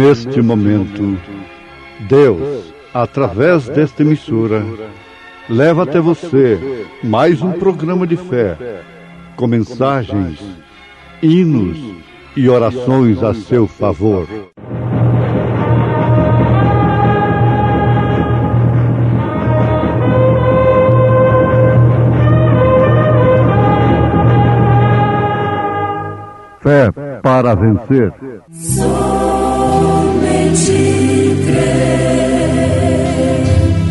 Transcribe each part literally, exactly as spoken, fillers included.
Neste momento, Deus, através desta emissora, leva até você mais um programa de fé, com mensagens, hinos e orações a seu favor. Fé para vencer. Somente crer,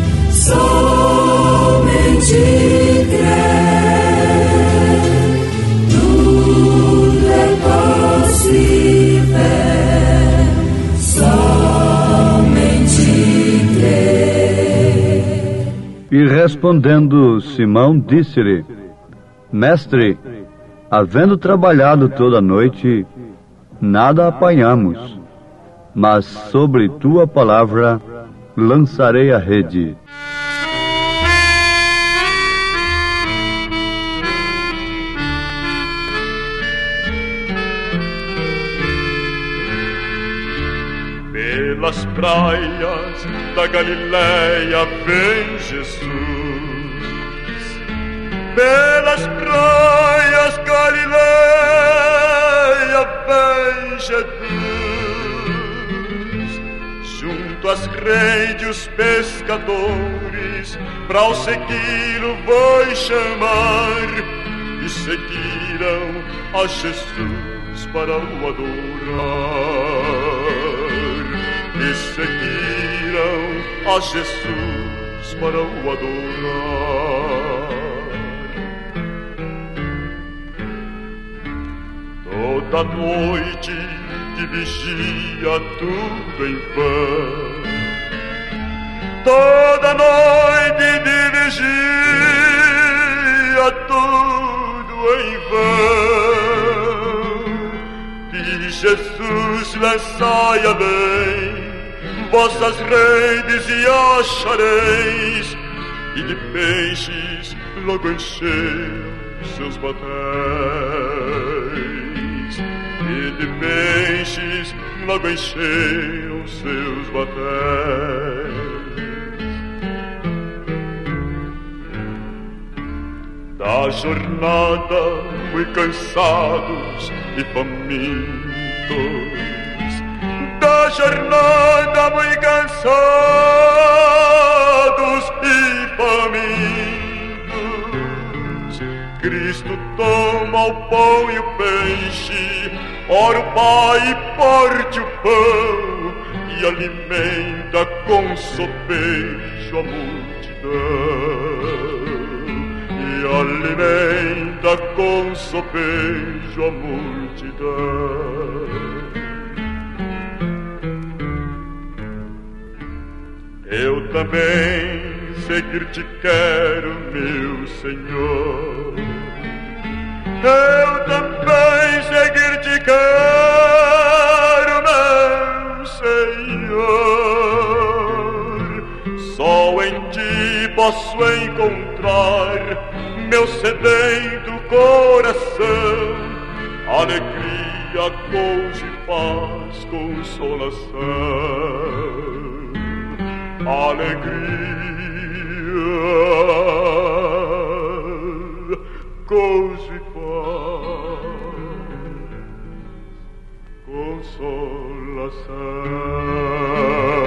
somente crer, tudo é possível, somente crer. E respondendo Simão, disse-lhe: Mestre, havendo trabalhado toda a noite, nada apanhamos, mas sobre tua palavra lançarei a rede. Pelas praias da Galileia vem Jesus. Pelas praias Galileia vem Jesus, junto às redes os pescadores, pra o segui-lo vai chamar, e seguiram a Jesus para o adorar, e seguiram a Jesus para o adorar. Toda noite de vigia tudo em vão, toda noite de vigia tudo em vão, que Jesus lançai além vossas redes e achareis, e de peixes logo encheram seus batéis. E de peixes logo encheram seus batéis. Da jornada muito cansados e famintos, da jornada muito cansados e famintos, Cristo toma o pão e o peixe, ora o Pai parte o pão e alimenta com sopejo a multidão, e alimenta com sopejo a multidão. Eu também seguir-te quero, meu Senhor. Eu também seguir-te quero, meu Senhor. Só em ti posso encontrar meu sedento coração, alegria, gozo e paz, consolação. Alegria, gozo e paz, consolação.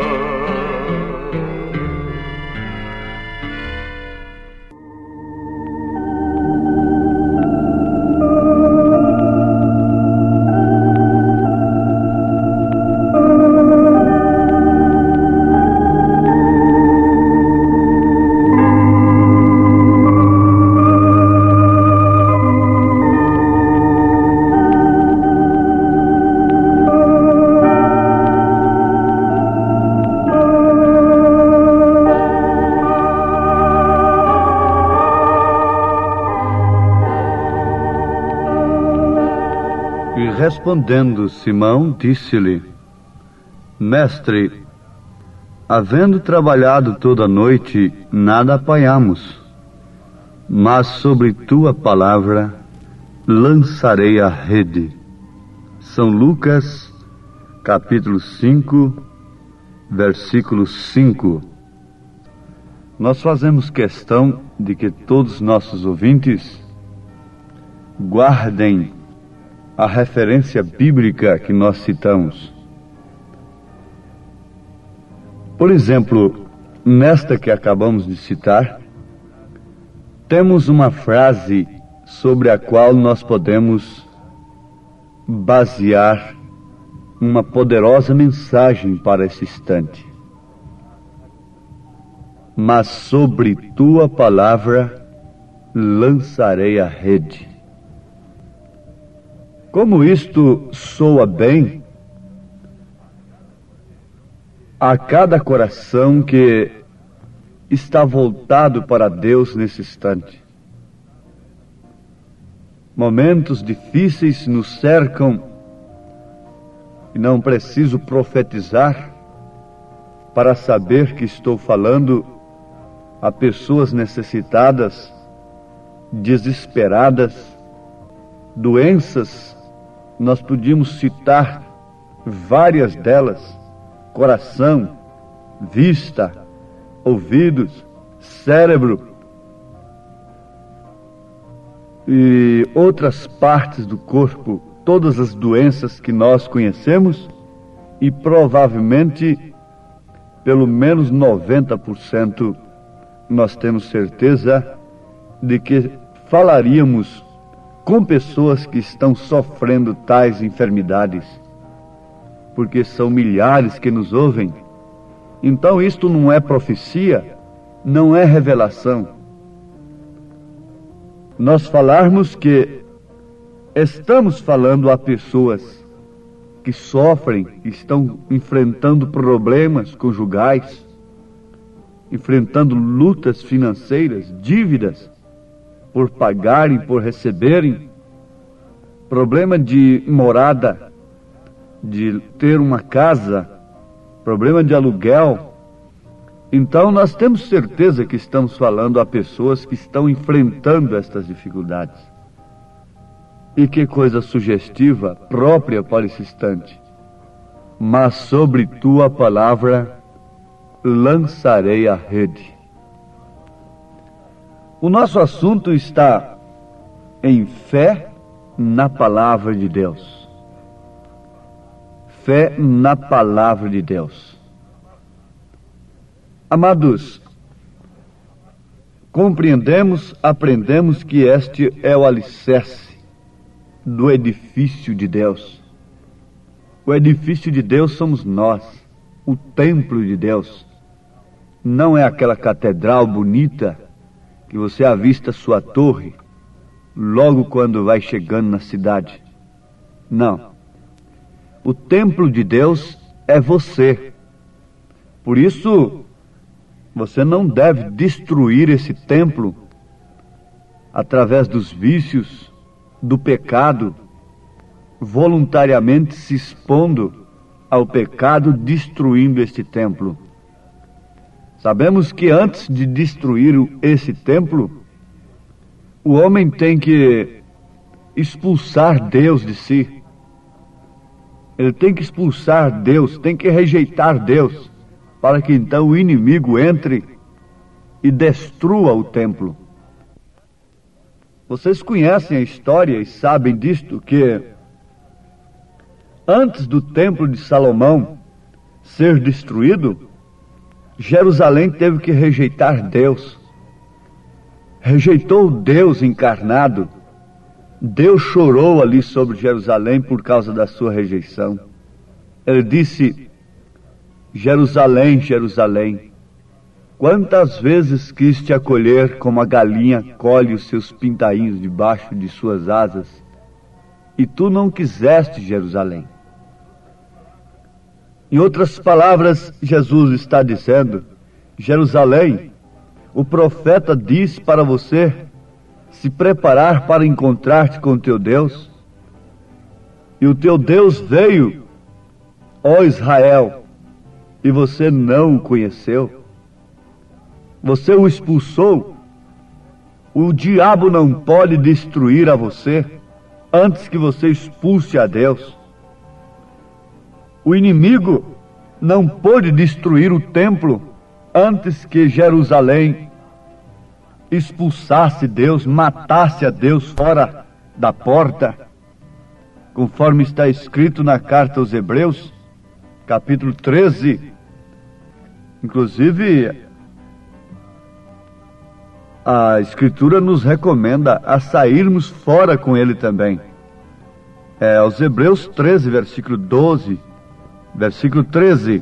Respondendo Simão, disse-lhe: Mestre, havendo trabalhado toda a noite, nada apanhamos, mas sobre tua palavra lançarei a rede. São Lucas, capítulo cinco, versículo cinco. Nós fazemos questão de que todos nossos ouvintes guardem a referência bíblica que nós citamos. Por exemplo, nesta que acabamos de citar, temos uma frase sobre a qual nós podemos basear uma poderosa mensagem para esse instante. Mas sobre tua palavra lançarei a rede. Como isto soa bem a cada coração que está voltado para Deus nesse instante. Momentos difíceis nos cercam e não preciso profetizar para saber que estou falando a pessoas necessitadas, desesperadas, doenças. Nós podíamos citar várias delas: coração, vista, ouvidos, cérebro e outras partes do corpo, todas as doenças que nós conhecemos, e provavelmente pelo menos noventa por cento nós temos certeza de que falaríamos com pessoas que estão sofrendo tais enfermidades, porque são milhares que nos ouvem. Então isto não é profecia, não é revelação. Nós falarmos que estamos falando a pessoas que sofrem, que estão enfrentando problemas conjugais, enfrentando lutas financeiras, dívidas por pagarem, por receberem, problema de morada, de ter uma casa, problema de aluguel. Então nós temos certeza que estamos falando a pessoas que estão enfrentando estas dificuldades. E que coisa sugestiva, própria para esse instante. Mas sobre tua palavra lançarei a rede. O nosso assunto está em fé na palavra de Deus. Fé na palavra de Deus. Amados, compreendemos, aprendemos que este é o alicerce do edifício de Deus. O edifício de Deus somos nós, o templo de Deus. Não é aquela catedral bonita que você avista sua torre logo quando vai chegando na cidade. Não. O templo de Deus é você. Por isso, você não deve destruir esse templo através dos vícios, do pecado, voluntariamente se expondo ao pecado, destruindo este templo. Sabemos que antes de destruir esse templo, o homem tem que expulsar Deus de si. Ele tem que expulsar Deus, tem que rejeitar Deus, para que então o inimigo entre e destrua o templo. Vocês conhecem a história e sabem disto, que antes do templo de Salomão ser destruído, Jerusalém teve que rejeitar Deus. Rejeitou Deus encarnado. Deus chorou ali sobre Jerusalém por causa da sua rejeição. Ele disse: Jerusalém, Jerusalém, quantas vezes quis te acolher como a galinha colhe os seus pintainhos debaixo de suas asas, e tu não quiseste, Jerusalém. Em outras palavras, Jesus está dizendo: Jerusalém, o profeta diz para você se preparar para encontrar-te com teu Deus, e o teu Deus veio, ó Israel, e você não o conheceu. Você o expulsou. O diabo não pode destruir a você antes que você expulse a Deus. O inimigo não pôde destruir o templo antes que Jerusalém expulsasse Deus, matasse a Deus fora da porta, conforme está escrito na carta aos Hebreus, capítulo treze. Inclusive, a Escritura nos recomenda a sairmos fora com ele também. É, aos Hebreus treze, versículo doze, versículo treze.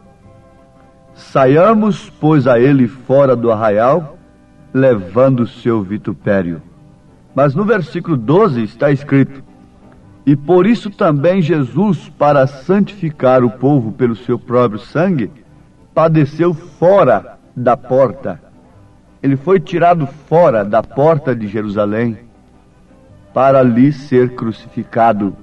Saiamos, pois, a ele fora do arraial, levando o seu vitupério. Mas no versículo doze está escrito: e por isso também Jesus, para santificar o povo pelo seu próprio sangue, padeceu fora da porta. Ele foi tirado fora da porta de Jerusalém para ali ser crucificado.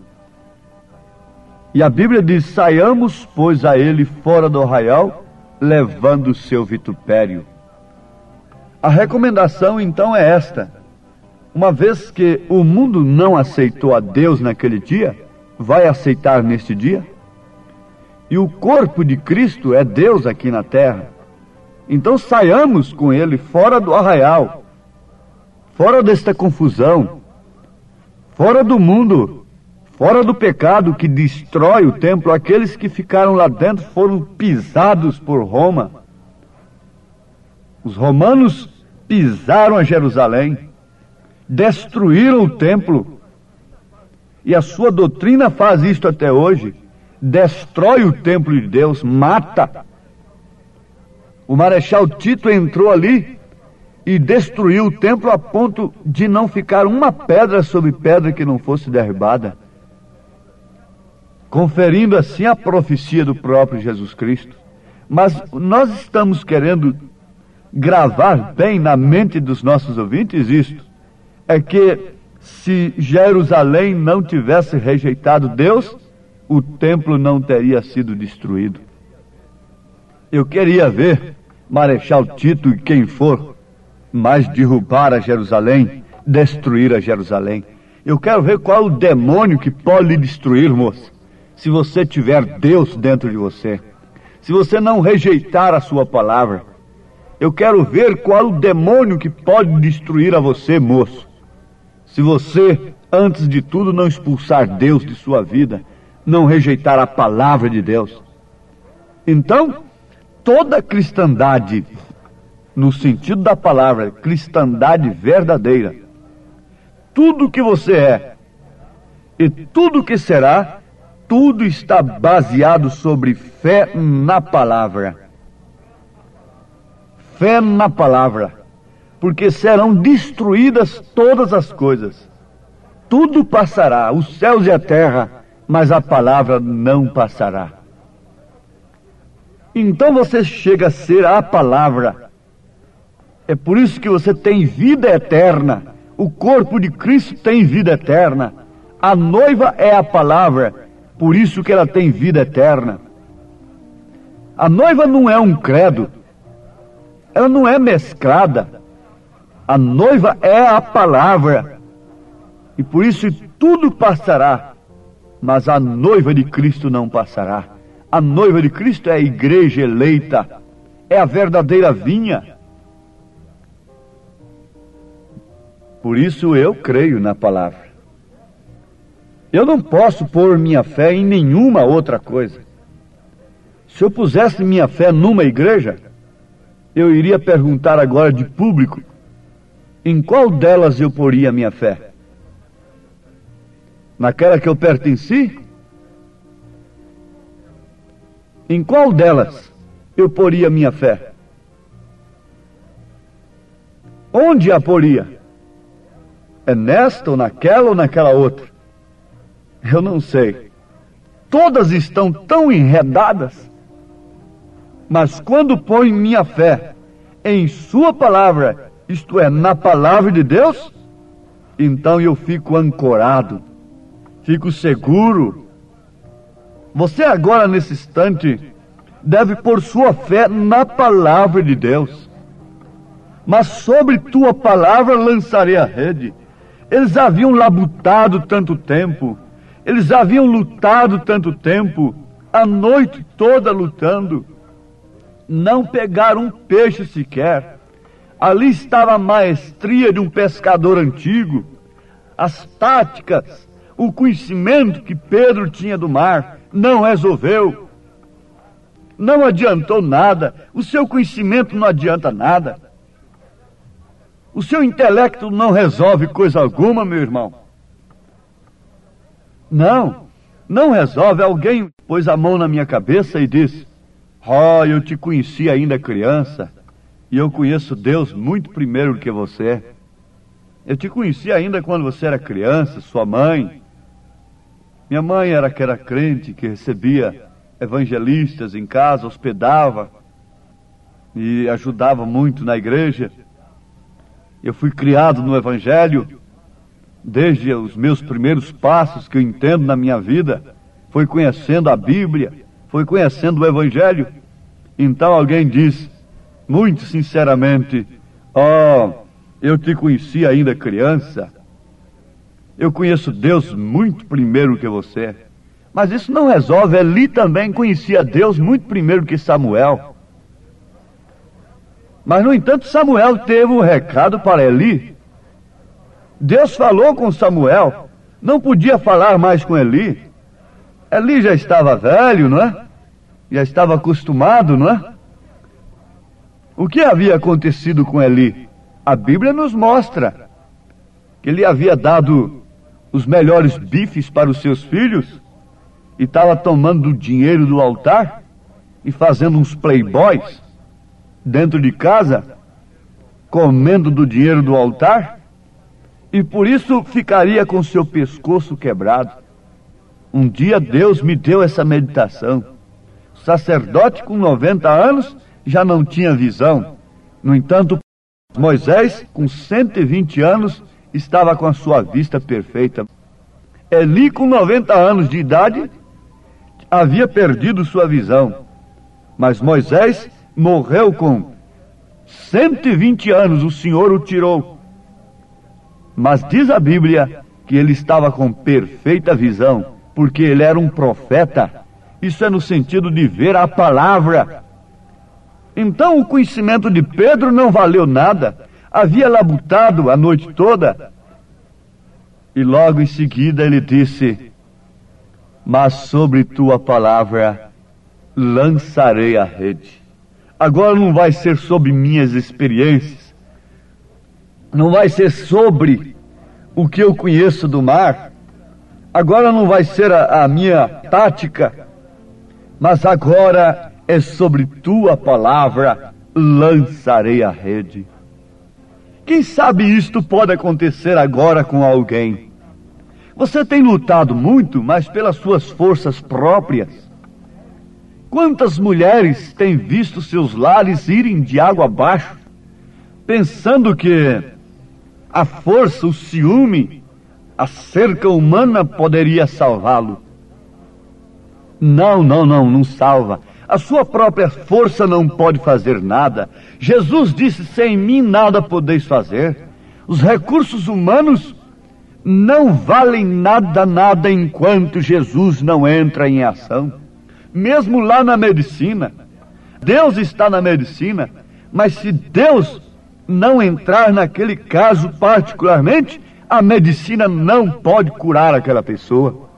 E a Bíblia diz: saiamos, pois, a ele fora do arraial, levando o seu vitupério. A recomendação então é esta: uma vez que o mundo não aceitou a Deus naquele dia, vai aceitar neste dia? E o corpo de Cristo é Deus aqui na terra. Então saiamos com ele fora do arraial, fora desta confusão, fora do mundo, fora do pecado que destrói o templo. Aqueles que ficaram lá dentro foram pisados por Roma. Os romanos pisaram a Jerusalém, destruíram o templo, e a sua doutrina faz isto até hoje: destrói o templo de Deus, mata. O Marechal Tito entrou ali e destruiu o templo a ponto de não ficar uma pedra sobre pedra que não fosse derribada, conferindo assim a profecia do próprio Jesus Cristo. Mas nós estamos querendo gravar bem na mente dos nossos ouvintes isto: é que se Jerusalém não tivesse rejeitado Deus, o templo não teria sido destruído. Eu queria ver Marechal Tito e quem for mais derrubar a Jerusalém, destruir a Jerusalém. Eu quero ver qual o demônio que pode lhe destruir, moço, se você tiver Deus dentro de você, se você não rejeitar a sua palavra. Eu quero ver qual o demônio que pode destruir a você, moço, se você, antes de tudo, não expulsar Deus de sua vida, não rejeitar a palavra de Deus. Então, toda cristandade, no sentido da palavra, cristandade verdadeira, tudo que você é e tudo que será, tudo está baseado sobre fé na palavra. Fé na palavra, porque serão destruídas todas as coisas. Tudo passará, os céus e a terra, mas a palavra não passará. Então você chega a ser a palavra. É por isso que você tem vida eterna. O corpo de Cristo tem vida eterna. A noiva é a palavra, por isso que ela tem vida eterna. A noiva não é um credo, ela não é mesclada. A noiva é a palavra, e por isso tudo passará, mas a noiva de Cristo não passará. A noiva de Cristo é a igreja eleita, é a verdadeira vinha. Por isso eu creio na palavra. Eu não posso pôr minha fé em nenhuma outra coisa. Se eu pusesse minha fé numa igreja, eu iria perguntar agora de público: em qual delas eu poria minha fé? Naquela que eu pertenci? Em qual delas eu poria minha fé? Onde a poria? É nesta ou naquela ou naquela outra? Eu não sei. Todas estão tão enredadas. Mas quando ponho minha fé em sua palavra, isto é, na palavra de Deus, então eu fico ancorado, fico seguro. Você agora, nesse instante, deve pôr sua fé na palavra de Deus. Mas sobre tua palavra lançarei a rede. Eles haviam labutado tanto tempo, eles haviam lutado tanto tempo, a noite toda lutando, não pegaram um peixe sequer. Ali estava a maestria de um pescador antigo, as táticas, o conhecimento que Pedro tinha do mar. Não resolveu, não adiantou nada. O seu conhecimento não adianta nada, o seu intelecto não resolve coisa alguma, meu irmão. Não, não resolve. Alguém pôs a mão na minha cabeça e disse: ó, oh, eu te conheci ainda criança, e eu conheço Deus muito primeiro do que você. Eu te conheci ainda quando você era criança, sua mãe. Minha mãe era que era crente, que recebia evangelistas em casa, hospedava e ajudava muito na igreja. Eu fui criado no Evangelho, desde os meus primeiros passos que eu entendo na minha vida, foi conhecendo a Bíblia, foi conhecendo o Evangelho. Então alguém diz, muito sinceramente: ó, oh, eu te conheci ainda criança, eu conheço Deus muito primeiro que você. Mas isso não resolve. Eli também conhecia Deus muito primeiro que Samuel. Mas, no entanto, Samuel teve um recado para Eli. Deus falou com Samuel, não podia falar mais com Eli. Eli já estava velho, não é? Já estava acostumado, não é? O que havia acontecido com Eli? A Bíblia nos mostra que ele havia dado os melhores bifes para os seus filhos e estava tomando o dinheiro do altar e fazendo uns playboys dentro de casa, comendo do dinheiro do altar, e por isso ficaria com seu pescoço quebrado. Um dia Deus me deu essa meditação. O sacerdote com noventa anos já não tinha visão. No entanto, Moisés, com cento e vinte anos, estava com a sua vista perfeita. Eli, com noventa anos de idade, havia perdido sua visão. Mas Moisés morreu com cento e vinte anos, o Senhor o tirou. Mas diz a Bíblia que ele estava com perfeita visão, porque ele era um profeta. Isso é no sentido de ver a palavra. Então o conhecimento de Pedro não valeu nada. Havia labutado a noite toda. E logo em seguida ele disse: mas sobre tua palavra lançarei a rede. Agora não vai ser sobre minhas experiências, não vai ser sobre o que eu conheço do mar, agora não vai ser a, a minha tática, mas agora é sobre tua palavra lançarei a rede. Quem sabe isto pode acontecer agora com alguém. Você tem lutado muito, mas pelas suas forças próprias. Quantas mulheres têm visto seus lares irem de água abaixo, pensando que a força, o ciúme, a cerca humana poderia salvá-lo? Não, não, não, não salva. A sua própria força não pode fazer nada. Jesus disse: sem mim nada podeis fazer. Os recursos humanos não valem nada, nada, enquanto Jesus não entra em ação. Mesmo lá na medicina, Deus está na medicina, mas se Deus não entrar naquele caso particularmente, a medicina não pode curar aquela pessoa.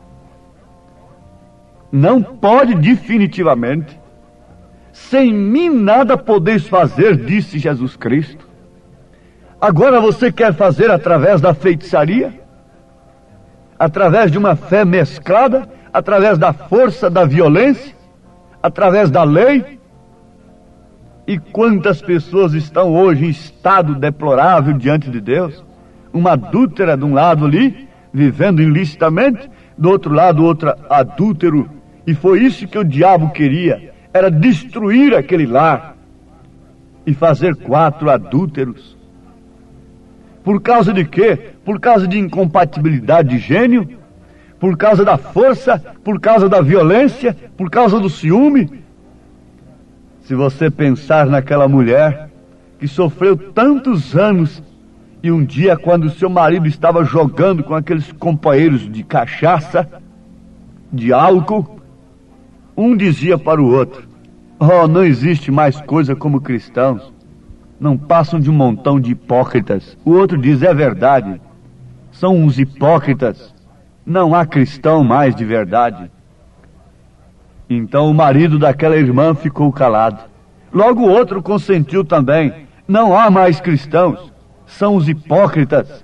Não pode, definitivamente. Sem mim nada podeis fazer, disse Jesus Cristo. Agora você quer fazer através da feitiçaria? Através de uma fé mesclada? Através da força da violência? Através da lei? E quantas pessoas estão hoje em estado deplorável diante de Deus? Uma adúltera de um lado ali, vivendo ilicitamente, do outro lado outra adúltero. E foi isso que o diabo queria, era destruir aquele lar e fazer quatro adúlteros. Por causa de quê? Por causa de incompatibilidade de gênio? Por causa da força? Por causa da violência? Por causa do ciúme? Se você pensar naquela mulher que sofreu tantos anos e um dia, quando seu marido estava jogando com aqueles companheiros de cachaça, de álcool, Um dizia para o outro: oh, não existe mais coisa como cristãos. Não passam de um montão de hipócritas. O outro diz: é verdade. São uns hipócritas. Não há cristão mais de verdade. Então o marido daquela irmã ficou calado. Logo o outro consentiu também: não há mais cristãos. São os hipócritas.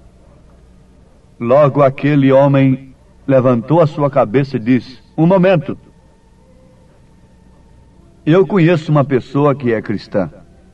Logo aquele homem levantou a sua cabeça e disse: um momento. Eu conheço uma pessoa que é cristã.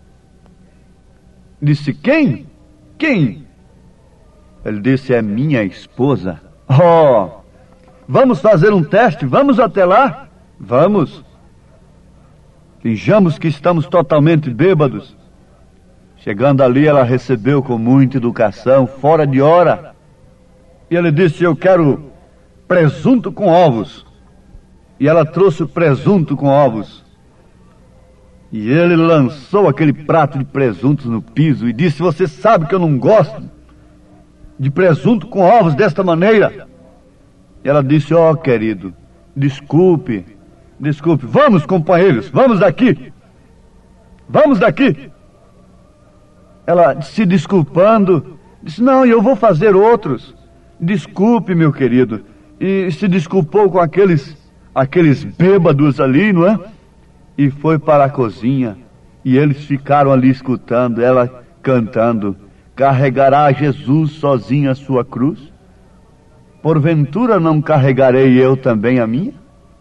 Disse: quem? Quem? Ele disse: é minha esposa. Oh, vamos fazer um teste? Vamos até lá? Vamos. Finjamos que estamos totalmente bêbados. Chegando ali, ela recebeu com muita educação, fora de hora. E ele disse: eu quero presunto com ovos. E ela trouxe o presunto com ovos. E ele lançou aquele prato de presuntos no piso e disse: você sabe que eu não gosto de presunto com ovos desta maneira. E ela disse: ó, querido, desculpe, desculpe. Vamos, companheiros, vamos daqui. Vamos daqui. Ela, se desculpando, disse: não, eu vou fazer outros. Desculpe, meu querido. E se desculpou com aqueles, aqueles bêbados ali, não é? E foi para a cozinha. E eles ficaram ali escutando, ela cantando: carregará Jesus sozinho a sua cruz? Porventura não carregarei eu também a minha?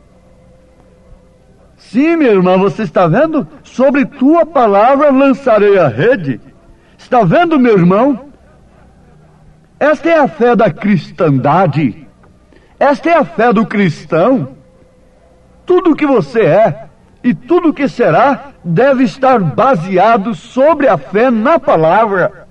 Sim, minha irmã, você está vendo? Sobre tua palavra lançarei a rede. Está vendo, meu irmão? Esta é a fé da cristandade. Esta é a fé do cristão. Tudo o que você é e tudo o que será deve estar baseado sobre a fé na palavra.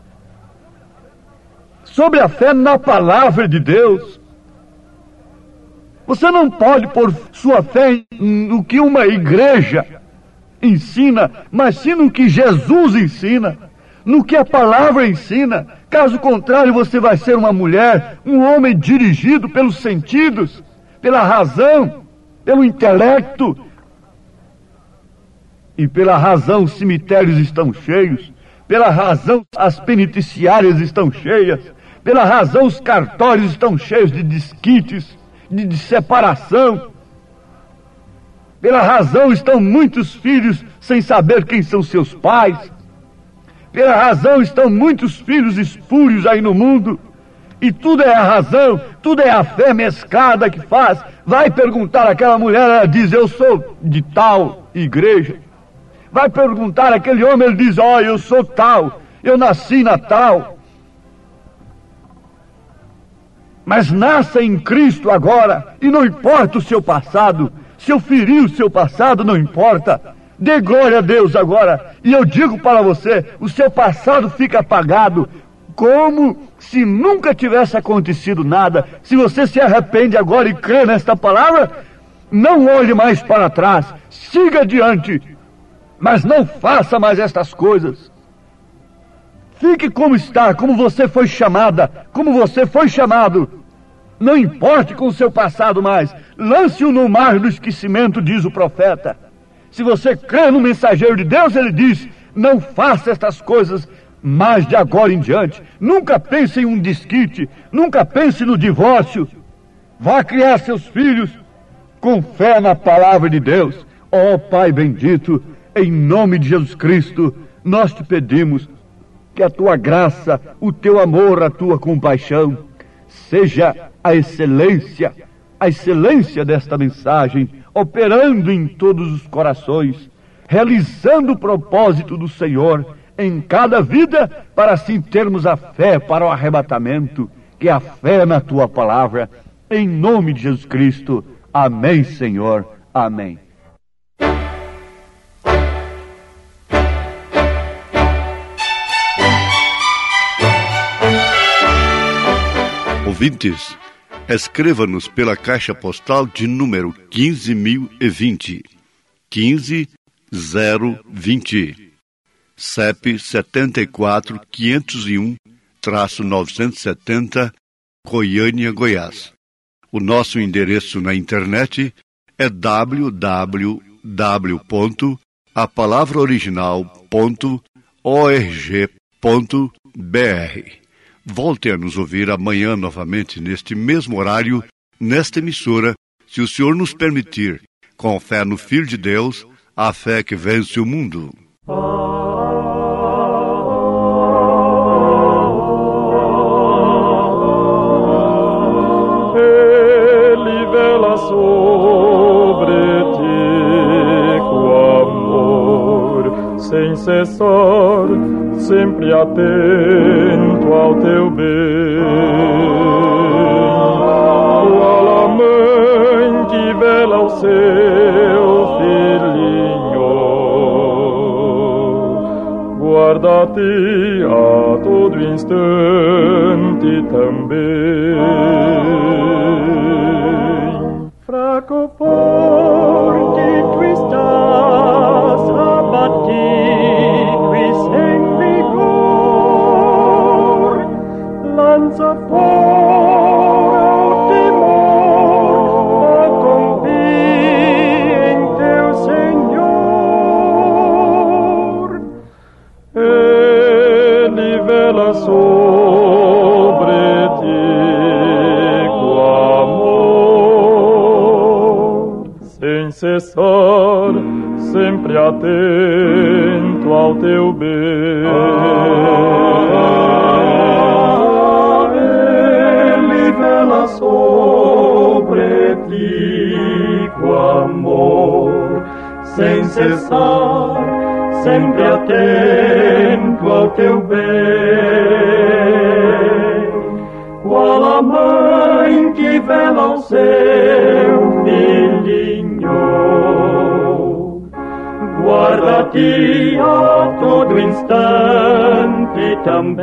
Sobre a fé na palavra de Deus. Você não pode pôr sua fé no que uma igreja ensina, mas sim no que Jesus ensina, no que a palavra ensina. Caso contrário, você vai ser uma mulher, um homem dirigido pelos sentidos, pela razão, pelo intelecto. E pela razão os cemitérios estão cheios, pela razão as penitenciárias estão cheias, pela razão os cartórios estão cheios de desquites, de, de separação. Pela razão estão muitos filhos sem saber quem são seus pais. Pela razão estão muitos filhos espúrios aí no mundo. E tudo é a razão, tudo é a fé mescada que faz. Vai perguntar àquela mulher, ela diz: eu sou de tal igreja. Vai perguntar àquele homem, ele diz: ó, oh, eu sou tal, eu nasci na tal. Mas nasça em Cristo agora, e não importa o seu passado. Se eu ferir o seu passado, não importa. Dê glória a Deus agora. E eu digo para você, o seu passado fica apagado, como se nunca tivesse acontecido nada. Se você se arrepende agora e crê nesta palavra, não olhe mais para trás, siga adiante, mas não faça mais estas coisas. Fique como está, como você foi chamada, como você foi chamado. Não importe com o seu passado mais, lance-o no mar do esquecimento, diz o profeta. Se você crê no mensageiro de Deus, ele diz: não faça estas coisas mais de agora em diante. Nunca pense em um desquite, nunca pense no divórcio. Vá criar seus filhos com fé na palavra de Deus. Ó Pai bendito, em nome de Jesus Cristo, nós te pedimos que a tua graça, o teu amor, a tua compaixão, seja a excelência, a excelência desta mensagem, operando em todos os corações, realizando o propósito do Senhor em cada vida, para assim termos a fé para o arrebatamento, que é a fé na tua palavra, em nome de Jesus Cristo. Amém, Senhor. Amém. Ouvintes, escreva-nos pela caixa postal de número quinze mil e vinte, quinze zero vinte, C E P setenta e quatro, quinhentos e um, novecentos e setenta, Goiânia, Goiás. O nosso endereço na internet é w w w ponto a palavra original ponto org ponto b r. Volte a nos ouvir amanhã novamente neste mesmo horário, nesta emissora, se o Senhor nos permitir, com fé no Filho de Deus, a fé que vence o mundo. Ele vela sobre ti com amor, sem cessar, sempre atento ao teu bem. Qual a mãe que vela ao seu filhinho, guarda-te a todo instante também. Fraco porque tu estás abatido e sem vigor, lança fora o temor, confia em teu Senhor. Ele vela sobre ti com amor, sem cessar, sempre atento ao teu bem. Ele vela sobre ti com amor, sem cessar, sempre atento ao teu bem. Qual a mãe que vela ao seu filhinho, guarda-te a todo instante também.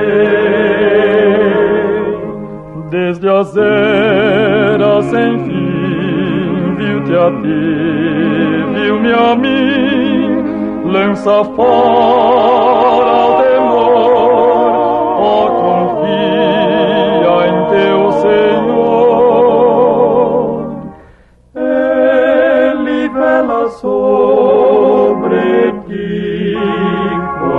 Desde as eras sem fim, viu-te a ti, viu-me a mim, lança fora o temor, ó, confia em teu Senhor. Ele vela sobre ti com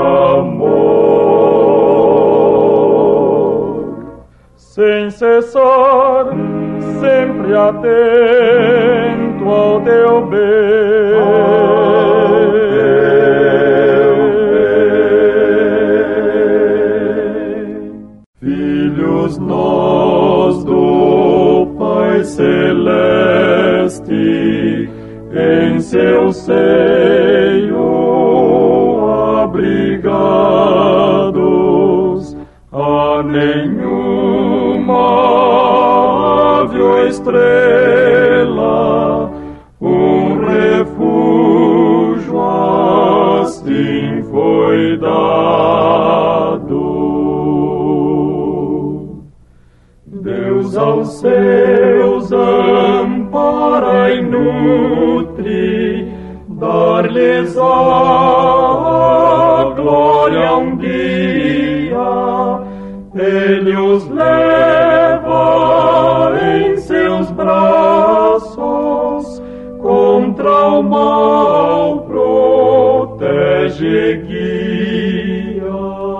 amor, sem cessar, sempre atento ao teu bem. Filhos nós do Pai Celeste, em seu seio abrigados, a nenhuma ave ou estrela um refúgio assim foi dado. Deus aos seus ampara e nutre, dar-lhes a glória um dia. Ele os leva em seus braços, contra o mal protege e guia.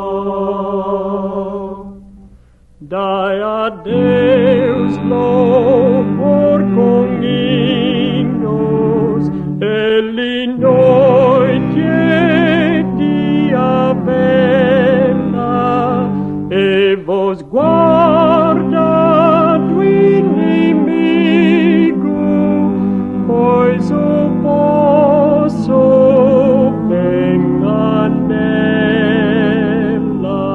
Dai a Deus louvor com hinos, Ele noite e dia vela, e vos guarda do inimigo, pois o vosso bem anela.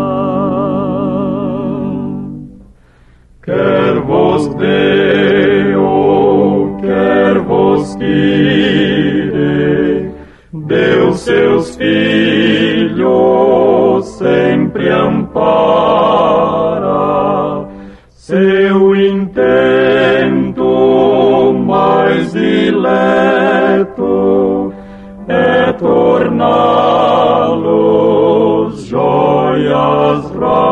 Quer vos dê ou quer vos tire, Deus seus filhos sempre ampara, seu intento mais dileto é torná-los joias raras.